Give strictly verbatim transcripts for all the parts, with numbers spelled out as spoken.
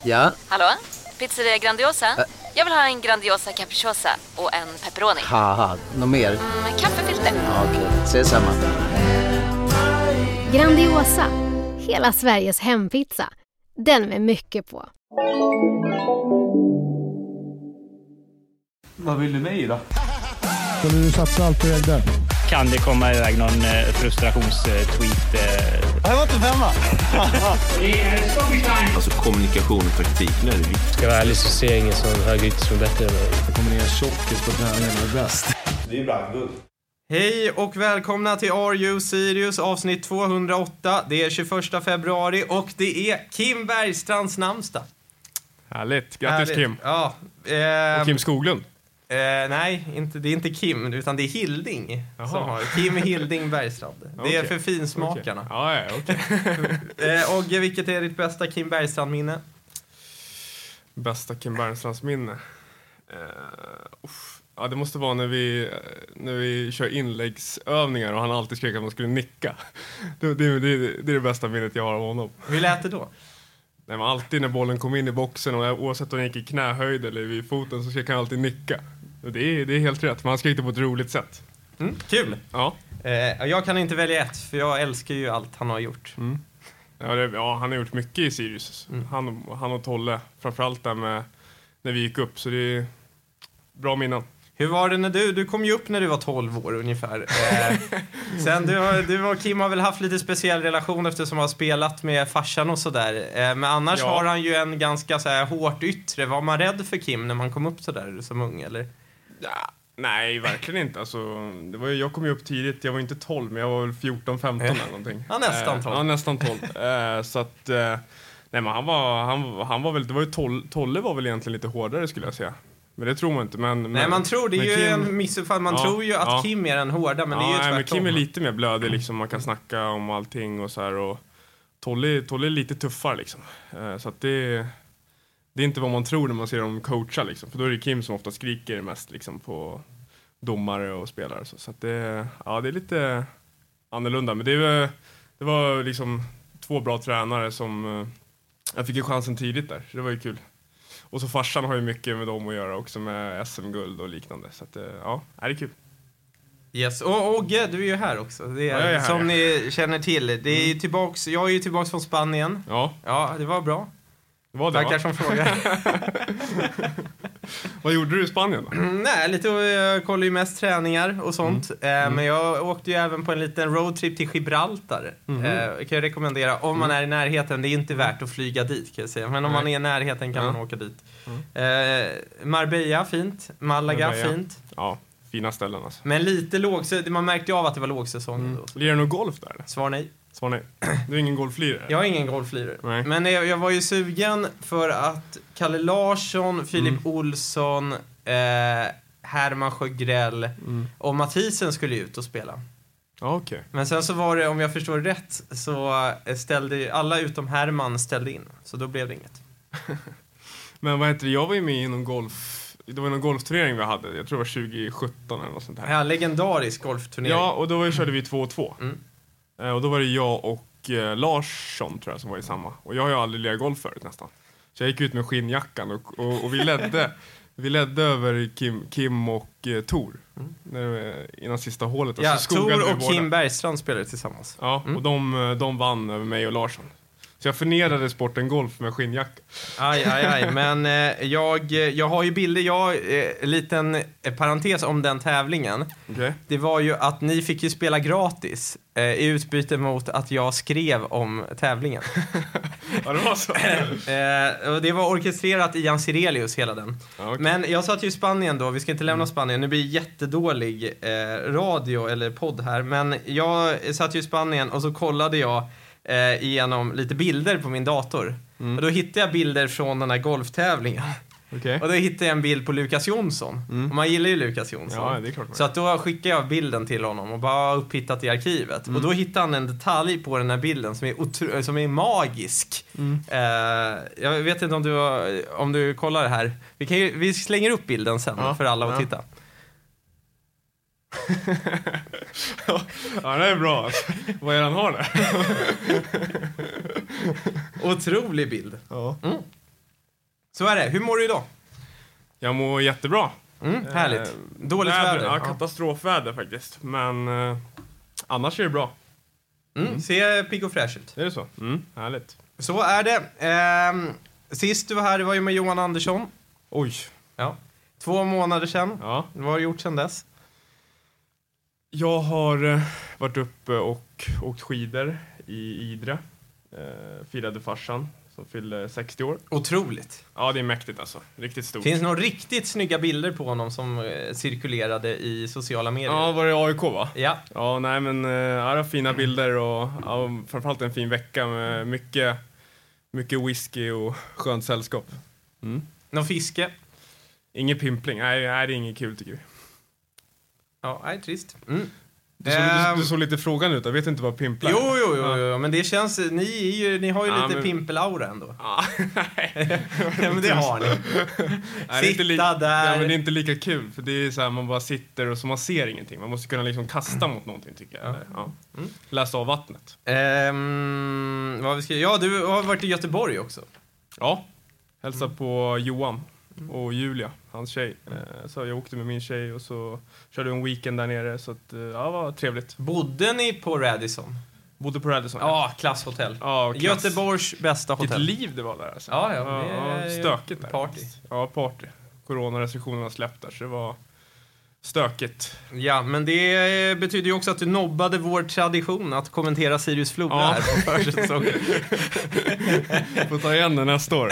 Ja? Hallå? Pizzeria Grandiosa? Ä- Jag vill ha en Grandiosa capriciosa och en pepperoni. Haha, något mer? Mm, kaffefilter. Ja, okej, okay. Ses samma. Grandiosa, hela Sveriges hempizza. Den med mycket på. Vad vill du med då? Skulle du satsa allt på ägde? Kan det komma iväg någon eh, frustrationstweet? Eh... Det var inte femma. Alltså kommunikation och taktik, nu är det viktigt. Ska jag vara ärlig så ser jag ingen som högerytter som är bättre än mig. Det kommer ner tjockis på träningen är bäst. Det är ju bra guld. Hej och välkomna till Are You Serious avsnitt tvåhundraåtta. Det är tjugoförsta februari och det är Kim Bergstrands namnsdag. Härligt, grattis Härligt. Kim. Ja, eh, och Kim Skoglund. eh, Nej, inte, det är inte Kim utan det är Hilding. Som har. Kim Hilding Bergstrand. Det okay. är för finsmakarna. Okay. Ja, ja, okay. eh, Och vilket är ditt bästa Kim Bergstrand-minne? Bästa Kim Bergstrands minne? Uh, ja, det måste vara när vi, när vi kör inläggsövningar och han alltid skrek att man skulle nicka. Det, det, det, det är det bästa minnet jag har av honom. Hur lät det då? Nej, men alltid när bollen kom in i boxen och oavsett om den gick i knähöjd eller vid foten så skrek han alltid nicka. Och det, är, det är helt rätt, men han skrek det på ett roligt sätt. Mm, kul! Ja. Eh, jag kan inte välja ett, för jag älskar ju allt han har gjort. Mm. Ja, det, ja, han har gjort mycket i Sirius. Mm. Han, han och Tolle, framförallt där med när vi gick upp, så det är bra minnen. Hur var det när du, du kom ju upp när du var tolv år ungefär. Eh, sen du, har, du och Kim har väl haft lite speciell relation eftersom han har spelat med farsan och sådär. Eh, men annars ja. har han ju en ganska så här hårt yttre. Var man rädd för Kim när man kom upp så där som ung, eller? Ja, nej, verkligen inte. Alltså, det var ju, jag kom ju upp tidigt, jag var inte tolv, men jag var väl fjorton femton eller någonting. Ja, nästan tolv. Eh, ja, nästan tolv. eh, så att, eh, nej men han var, han, han var väl, det var ju tolv, Tolle var väl egentligen lite hårdare skulle jag säga. Men det tror man inte. Men, nej, men, man tror, det är ju Kim, en missuppfattning. Man ja, tror ju att ja. Kim är den hårda, men ja, det är ju tvärtom. Men Kim är lite mer blödig, liksom. Man kan snacka om allting och så här. Och Tolle, Tolle är lite tuffare, liksom. Uh, så att det, det är inte vad man tror när man ser dem coacha, liksom. För då är det Kim som ofta skriker mest, liksom, på domare och spelare. Så, så att det, ja, det är lite annorlunda. Men det, är, det var liksom två bra tränare som... Uh, jag fick ju chansen tidigt där, så det var ju kul. Och så farsan har ju mycket med dem att göra också, med S M-guld och liknande. Så att, ja, det är kul. Yes, och Ogge, du är ju här också. Det är, ja, är här, som ja. ni känner till. Det är mm. tillbaks, jag är ju tillbaks från Spanien. Ja. Ja, det var bra. Det var det, tackar va? som frågar. Vad gjorde du i Spanien då? Mm, nej, lite, jag kollar ju mest träningar och sånt. Mm. Eh, mm. Men jag åkte ju även på en liten roadtrip till Gibraltar. Mm. Eh, kan jag rekommendera. Om mm. man är i närheten, det är inte värt att flyga dit kan jag säga. Men om nej. man är i närheten kan mm. man åka dit. Mm. Eh, Marbella, fint. Malaga, Marbella. Fint. Ja, fina ställen alltså. Men lite låg, man märkte av att det var lågsäsong. Mm. Lirar du golf där? Svar nej. Svar nej. Du är ingen golflirare? Jag är ingen golflirare. Men jag, jag var ju sugen för att Kalle Larsson, Filip mm. Olsson, eh, Herman Sjögrell mm. och Mathisen skulle ut och spela. Okay. Men sen så var det, om jag förstår rätt, så ställde alla utom Herman ställde in. Så då blev det inget. Men vad heter det? Jag var ju med i någon golf... Det var någon golfturnering vi hade. Jag tror det var tjugo sjutton eller något sånt här. Ja, legendarisk golfturnering. Ja, och då körde vi två två. Mm. Och då var det jag och eh, Larsson tror jag som var i samma. Och jag har ju aldrig lirat golf förut nästan. Så jag gick ut med skinnjackan och, och, och vi ledde vi ledde över Kim, Kim och eh, Tor mm. när, innan sista hålet. Ja, så Tor och Kim Bergstrand spelade tillsammans. Ja, mm. och de, de vann över mig och Larsson. Så jag förnedrade sporten golf med skinnjacka. Aj, aj, aj. Men eh, jag, jag har ju bilder. Jag, eh, en liten eh, parentes om den tävlingen. Okay. Det var ju att ni fick ju spela gratis eh, i utbyte mot att jag skrev om tävlingen. Ja, det var så. eh, och det var orkestrerat i Jan Sirelius hela den. Ja, okay. Men jag satt ju i Spanien då. Vi ska inte lämna Spanien. Nu blir det jättedålig eh, radio eller podd här. Men jag satt ju i Spanien och så kollade jag Eh, genom lite bilder på min dator. Mm. Och då hittade jag bilder från den här golftävlingen. Okay. Och då hittade jag en bild på Lukas Jonsson. Mm. Och man gillar ju Lukas Jonsson. Ja, det är klart. Så att då skickade jag bilden till honom och bara upphittat i arkivet. Mm. Och då hittade han en detalj på den här bilden som är, otro- som är magisk. Mm. Eh, jag vet inte om du, om du kollar det här. Vi, kan ju, vi slänger upp bilden sen ja. för alla att ja. titta. Ja, det är bra alltså. Vad är han har där? Otrolig bild. Ja. Mm. Så är det. Hur mår du idag? Jag mår jättebra. Mm, härligt. Eh, Dåligt väder, väder. Ja, Ja. katastrofväder faktiskt. Men eh, annars är det bra. Mm, ser pigg och fräsch ut. Är det så? Mm, härligt. Så är det. Ehm, sist du var här, det var ju med Johan Andersson. Oj. Ja. Två månader sedan. Ja. Vad har du gjort sedan dess? Jag har eh, varit uppe och åkt skidor i Idre. Eh, firade farsan som fyllde sextio år. Otroligt. Ja, det är mäktigt alltså. Riktigt stort. Finns några riktigt snygga bilder på honom som eh, cirkulerade i sociala medier? Ja, var det A I K va? Ja. Ja, nej men eh, ja, det var fina bilder och ja, framförallt en fin vecka med mycket, mycket whisky och skönt sällskap. Mm. Någon fiske? Ingen pimpling. Nej, nej, det är inget kul tycker vi. Ja, nej, trist. Mm. Du såg, Ehm. du, du såg lite frågan ut. Jag vet inte vad pimplar är. Jo, jo, jo, Ja. jo, men det känns... Ni, är ju, ni har ju Ja, lite men- pimpelaura ändå. Ja, nej. Ja, men det har ni. Nej, det är inte Sitta li- där. Ja, men det är inte lika kul. För det är så här, man bara sitter och så man ser ingenting. Man måste kunna liksom kasta mot någonting tycker jag. Eller, ja. Mm. Läsa av vattnet. Ehm, vad vi ska, ja, du har varit i Göteborg också. Ja, hälsa på Johan och Julia, hans tjej. Eh, Så jag åkte med min tjej och så körde vi en weekend där nere. Så att, eh, ja, det var trevligt. Bodde ni på Radisson? Bodde på Radisson. Ja, klasshotell. Ja, klass. Göteborgs bästa Vilket hotell. liv det var där alltså. Ja, ja, det är ja, stökigt där. party. Ja, party. Coronarestriktionerna släppt där, så det var stökigt. Ja, men det betyder ju också att du nobbade vår tradition att kommentera Sirius Flora Ja. här på försäsongen. Får ta igen den nästa år.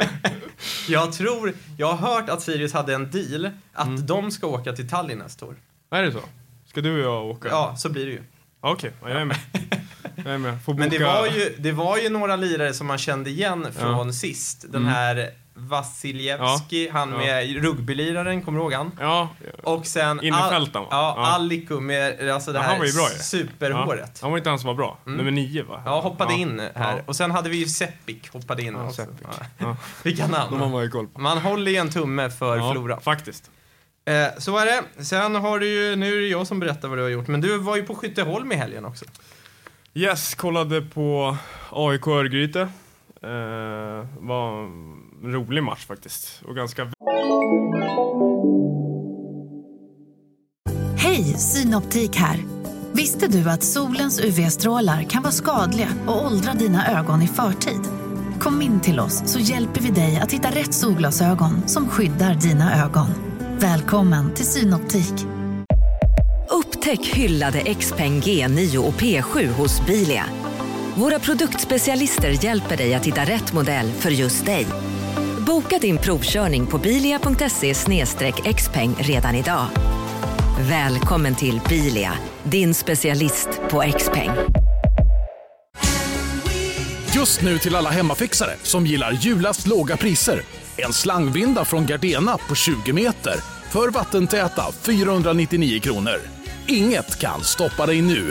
Jag tror, jag har hört att Sirius hade en deal att Mm. de ska åka till Tallinn nästa år. Är det så? Ska du och jag åka? Ja, så blir det ju. Okej, ja, jag är med. Jag är med. Får Men det boka- var ju, det var ju några lirare som man kände igen från Ja. sist. Den Mm. här Vasiljevski, han Ja. med rugbyliraren, kommer du ihåg han? Ja, Och sen Innerfältan, va? ja, Ja. Alliku med alltså det Ja, här han var ju bra ju. superhåret. ja. Han var inte han som var bra. Mm. Nummer nio va? Ja, hoppade Ja. in här. Ja. Och sen hade vi ju Sepik, hoppade in Ja, också. Sepik. Ja. Ja. Vilka De har namn. man ju koll på. Man håller ju en tumme för Ja, Flora. faktiskt. Eh, så är det. Sen har du ju, nu är det jag som berättar vad du har gjort. Men du var ju på Skytteholm i helgen också. Yes, kollade på A I K Örgryte. Eh, var en rolig match faktiskt. Och ganska... Hej, Synoptik här. Visste du att solens U V-strålar kan vara skadliga och åldra dina ögon i förtid? Kom in till oss så hjälper vi dig att hitta rätt solglasögon som skyddar dina ögon. Välkommen till Synoptik. Upptäck hyllade Xpeng G nio och P sju hos Bilia. Våra produktspecialister hjälper dig att hitta rätt modell för just dig. Boka din provkörning på bilia punkt se slash xpeng redan idag. Välkommen till Bilia, din specialist på Xpeng. Just nu till alla hemmafixare som gillar julast låga priser. En slangvinda från Gardena på tjugo meter för vattentäta fyrahundranittionio kronor. Inget kan stoppa dig nu.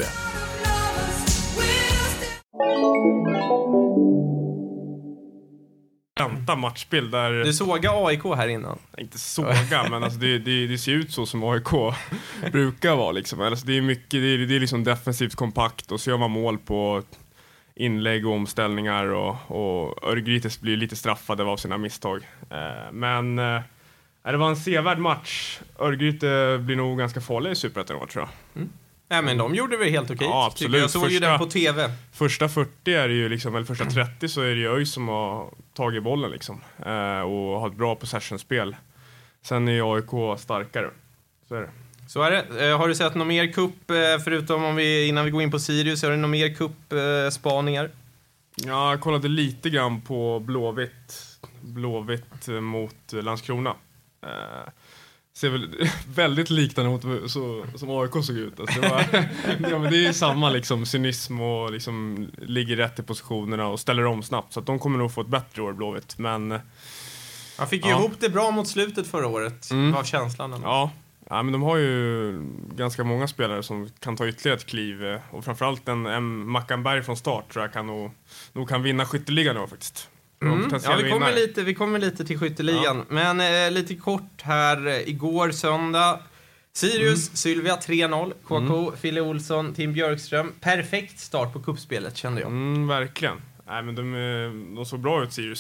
Vänta matchbild där... Du såg A I K här innan. Inte såga, men alltså det, det, det ser ut så som A I K brukar vara. Liksom. Alltså det är mycket, det är, det är liksom defensivt kompakt och så gör man mål på inlägg och omställningar och, och Örgryte blir lite straffade av sina misstag. Eh, men eh, det var en sevärd match. Örgryte blir nog ganska farliga i Superettan, tror jag. Mm. Ja, men de gjorde väl helt okej. Ja, absolut. Jag såg första, ju den på tv. Första fyrtio är det ju liksom, eller första trettio så är det ju Öj som har tagit bollen liksom. Eh, och har ett bra possession-spel. Sen är ju A I K starkare. Så är det. Så är det. Eh, har du sett någon mer cup, eh, förutom om vi, innan vi går in på Sirius, har du någon mer cup-spaningar? Eh, ja, jag kollade lite grann på Blåvitt. Blåvitt mot Landskrona. Eh, ser väl väldigt liknande mot så, som A I K såg ut. Alltså det, var, ja, men det är samma liksom, cynism och liksom, ligger rätt i positionerna och ställer om snabbt. Så att de kommer nog få ett bättre år, Blåvitt. Men man fick ju ja. ihop det bra mot slutet förra året. Mm. Var känslan ändå. Ja. Ja, men de har ju ganska många spelare som kan ta ytterligare ett kliv. Och framförallt en, en Mackanberg från start tror jag kan nog, nog kan vinna skytteligan nu faktiskt. Mm. Ja, vi kommer, lite, vi kommer lite till skytteligan. Ja. Men eh, lite kort här, eh, igår söndag. Sirius, mm. Sylvia tre noll. K K, mm. Fille Olsson, Tim Björkström. Perfekt start på kuppspelet, kände jag. Mm, verkligen. Nej, men de, de såg bra ut, Sirius.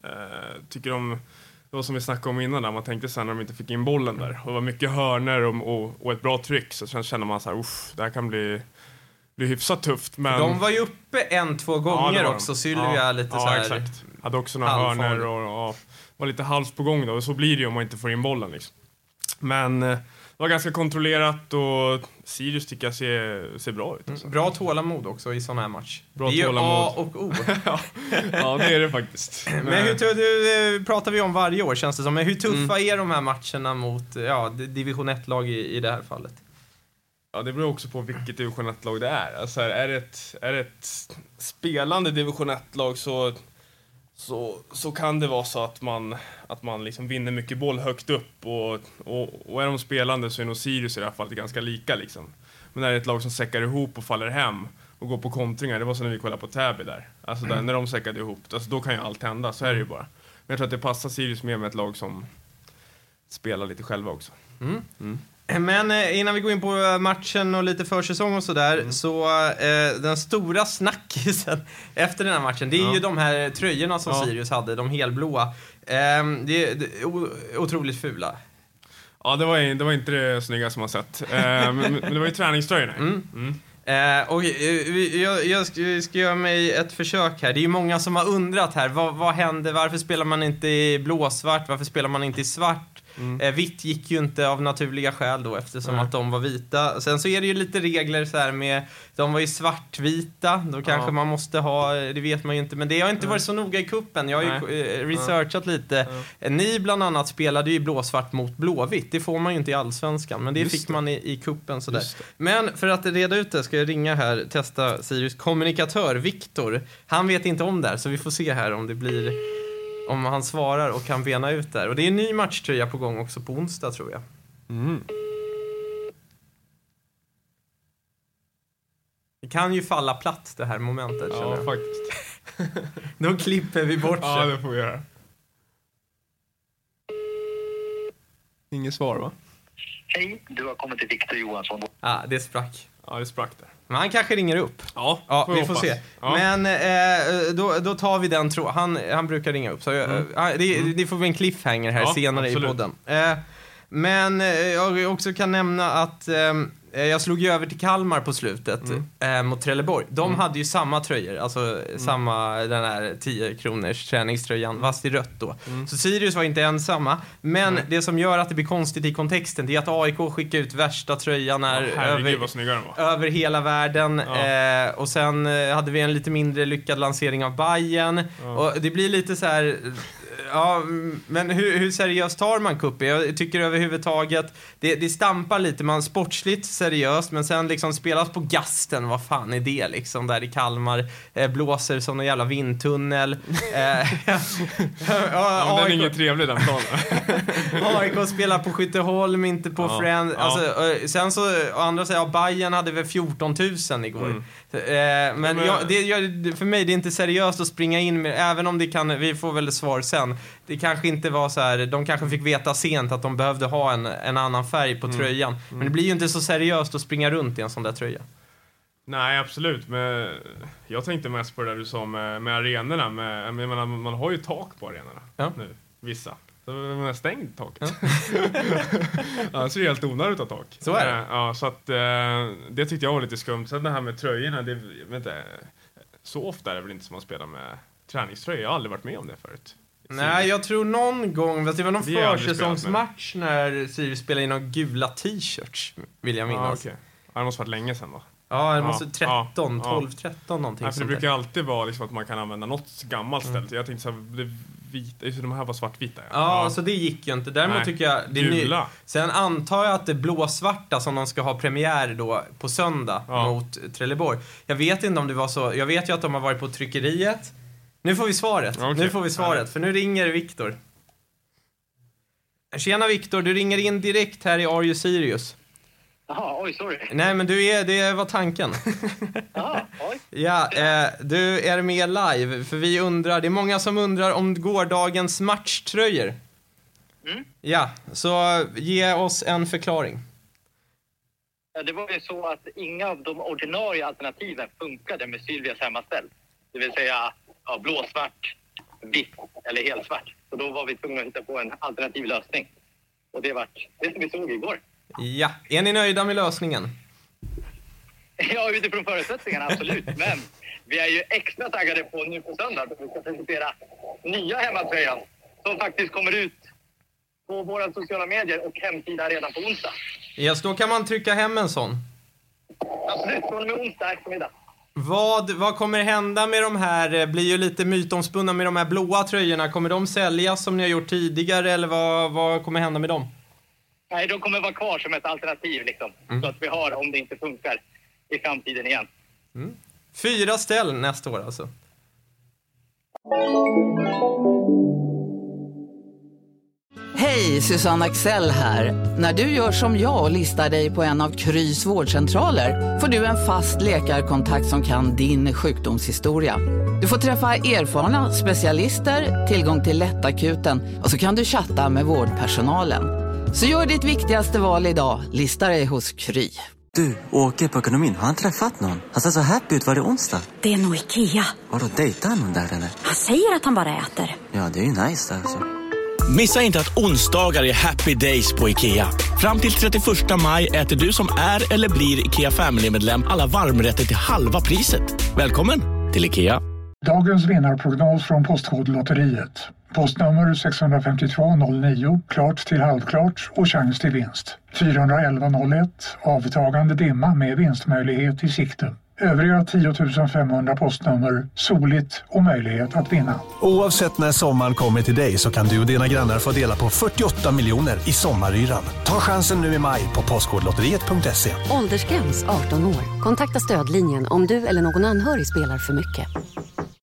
Eh, tycker de, det var som vi snackade om innan där, man tänkte sen när de inte fick in bollen där. Och det var mycket hörner och, och, och ett bra tryck, så sen känner man så här, uff, det här kan bli, bli hyfsat tufft. Men... De var ju uppe en, två gånger ja, också, Sylvia ja, lite ja, så här. Exakt. Hade också några hörner och, och var lite halvt på gång då, och så blir det ju om man inte får in bollen liksom. Men eh, det var ganska kontrollerat och Sirius tycker jag ser, ser bra ut. Alltså. Bra tålamod också i sån här match. Bra det är tålamod. ju A och O. ja. ja, det är det faktiskt. Men, Men hur det pratar vi om varje år känns det som. Men hur tuffa mm. är de här matcherna mot ja, division ett-lag i, i det här fallet? Ja, det beror också på vilket division ett-lag det är. Alltså, är, det ett, är det ett spelande division ett-lag så... Så, så kan det vara så att man, att man liksom vinner mycket boll högt upp och, och, och är de spelande så är nog Sirius i det här fallet ganska lika liksom. Men när det är ett lag som säckar ihop och faller hem och går på kontringar, det var så när vi kollade på Täby där. Alltså där, när de säckade ihop, alltså då kan ju allt hända, så är det ju bara. Men jag tror att det passar Sirius mer med ett lag som spelar lite själva också. Mm. Mm. Men eh, innan vi går in på matchen och lite försäsong och sådär mm. så eh, den stora snackisen efter den här matchen, det är ja. ju de här tröjorna som ja. Sirius hade, de helblåa. Eh, det är o- otroligt fula. Ja, det var, det var inte det snygga som man sett. Eh, men, men det var ju träningströjorna. Mm. Mm. Eh, och eh, jag, jag ska, ska göra mig ett försök här. Det är ju många som har undrat här, vad, vad händer? Varför spelar man inte i blåsvart? Varför spelar man inte i svart? Mm. Eh, vitt gick ju inte av naturliga skäl då, eftersom mm. att de var vita. Sen så är det ju lite regler så här med, de var ju svartvita, då kanske ja. man måste ha, det vet man ju inte, men det har inte mm. varit så noga i kuppen. Jag har ju eh, researchat mm. lite. Mm. Ni bland annat spelade ju blåsvart mot blåvitt. Det får man ju inte i allsvenskan, men det Just fick det. man i, i kuppen sådär. Men för att reda ut det ska jag ringa här, testa Sirius kommunikatör Viktor. Han vet inte om det här, så vi får se här om det blir, om han svarar och kan bena ut där. Och det är en ny matchtröja på gång också på onsdag, tror jag. Mm. Det kan ju falla platt det här momentet. Ja, faktiskt. Då klipper vi bort Ja, det får vi göra. Inget svar, va? Hej, du har kommit till Viktor Johansson. Ja, ah, det sprack. Ja, det sprack där. Men han kanske ringer upp. Ja, ja får vi hoppas. får se. Ja. Men eh, då, då tar vi den tro. Han, han brukar ringa upp. Så mm. eh, det, mm. det får vi en cliffhanger här ja, senare absolut. i podden. Eh, men eh, jag också kan nämna att eh, jag slog ju över till Kalmar på slutet mm. eh, mot Trelleborg. De mm. hade ju samma tröjor, alltså mm. samma den här tio kronors träningströjan, fast i rött då. Mm. Så Sirius var inte ensamma. Men mm. det som gör att det blir konstigt i kontexten, det är att A I K skickar ut värsta tröjan här ja, över, över hela världen. Ja. Eh, och sen eh, hade vi en lite mindre lyckad lansering av Bayern. Ja. Och det blir lite så här... Ja, men hur, hur seriöst tar man kuppen? Jag tycker överhuvudtaget det, det stampar lite, man sportsligt seriöst, men sen liksom spelas på gasten, vad fan är det liksom, där i Kalmar eh, blåser som en jävla vindtunnel. eh, ja, ja, den är ingen trevlig den planen. A I K spelar på Skytteholm, inte på ja, Friend. Alltså, ja. Sen så, å andra sidan, ja, Bayern hade väl fjorton tusen igår. Mm. Eh, men ja, det, jag, för mig det är inte seriöst att springa in med, även om det kan, vi får väl svar sen. Det kanske inte var så här, de kanske fick veta sent att de behövde ha en, en annan färg på mm. tröjan. Mm. Men det blir ju inte så seriöst att springa runt i en sån där tröja. Nej, absolut. Men jag tänkte mest på det där du sa med, med arenorna. Med, jag menar, man har ju tak på arenorna ja. nu, vissa. Så man har stängt taket. Ja. Ja, så är det helt onödigt att ta tak. Så är det. Ja, så att det tyckte jag var lite skumt. Sen det här med tröjorna, det, jag vet inte, så ofta är det väl inte som man spelar med träningströjor. Jag har aldrig varit med om det förut. Nej, jag tror någon gång, det var någon försäsongsmatch när Sirius spelade in några gula t-shirts, vill jag minnas. Ja, okej. Ja, det måste varit länge sedan då. Ja, det måste tretton, tolv, tretton någonting. Ja, för det brukar alltid vara liksom att man kan använda något gammalt ställe. Mm. Jag tänkte så här, det vita, de här var svartvita. Ja, ja, ja. Så det gick ju inte. Däremot Nej. tycker jag det är Gula. Ny. Sen antar jag att det blåsvarta som de ska ha premiär då på söndag ja. mot Trelleborg. Jag vet inte om det var så. Jag vet ju att de har varit på tryckeriet. Nu får vi svaret. Okay. Nu får vi svaret, ja. för nu ringer Viktor. Tjena Viktor, du ringer in direkt här i Are You Sirius? Jaha, oj, sorry. Nej, men du är, det var tanken. Jaha, oj. Ja, eh, du är med live, för vi undrar, det är många som undrar om gårdagens matchtröjor. Mm. Ja, så ge oss en förklaring. Ja, det var ju så att inga av de ordinarie alternativen funkade med Sylvias hemmaställ. Det vill säga ja, blåsvart, vitt eller helt svart. Så då var vi tvungna att hitta på en alternativ lösning. Och det var det som vi såg igår. Ja, är ni nöjda med lösningen? Ja, utifrån förutsättningarna, absolut. Men vi är ju extra taggade på nu på söndag att vi ska presentera nya hemmatröjan som faktiskt kommer ut på våra sociala medier och hemsida redan på onsdag. Yes, då kan man trycka hem en sån. Absolut, från och med onsdag eftermiddag. Vad, vad kommer hända med de här, det blir ju lite mytomspunna med de här blåa tröjorna. Kommer de säljas som ni har gjort tidigare eller vad, vad kommer hända med dem? Nej, de kommer vara kvar som ett alternativ liksom. Mm. Så att vi har, om det inte funkar, i framtiden igen. Mm. Fyra ställ nästa år alltså. Hej, Susanne Axel här. När du gör som jag och listar dig på en av Krys vårdcentraler får du en fast läkarkontakt som kan din sjukdomshistoria. Du får träffa erfarna specialister, tillgång till lättakuten och så kan du chatta med vårdpersonalen. Så gör ditt viktigaste val idag, listar dig hos Kry. Du, åker på ekonomin. Har han träffat någon? Han ser så happy ut. Var det onsdag? Det är nog Ikea. Har du dejtat någon där eller? Han säger att han bara äter. Ja, det är ju nice där alltså. Missa inte att onsdagar är happy days på Ikea. Fram till trettioförsta maj äter du som är eller blir Ikea Family-medlem alla varmrätter till halva priset. Välkommen till Ikea. Dagens vinnarprognos från Postkodlotteriet. Postnummer sex fem två noll nio, klart till halvklart och chans till vinst. fyra ett ett noll ett, avtagande dimma med vinstmöjlighet i sikte. Övriga tio tusen femhundra postnummer, soligt och möjlighet att vinna. Oavsett när sommaren kommer till dig så kan du och dina grannar få dela på fyrtioåtta miljoner i sommaryran. Ta chansen nu i maj på postkodlotteriet punkt se. Åldersgräns arton år. Kontakta stödlinjen om du eller någon anhörig spelar för mycket.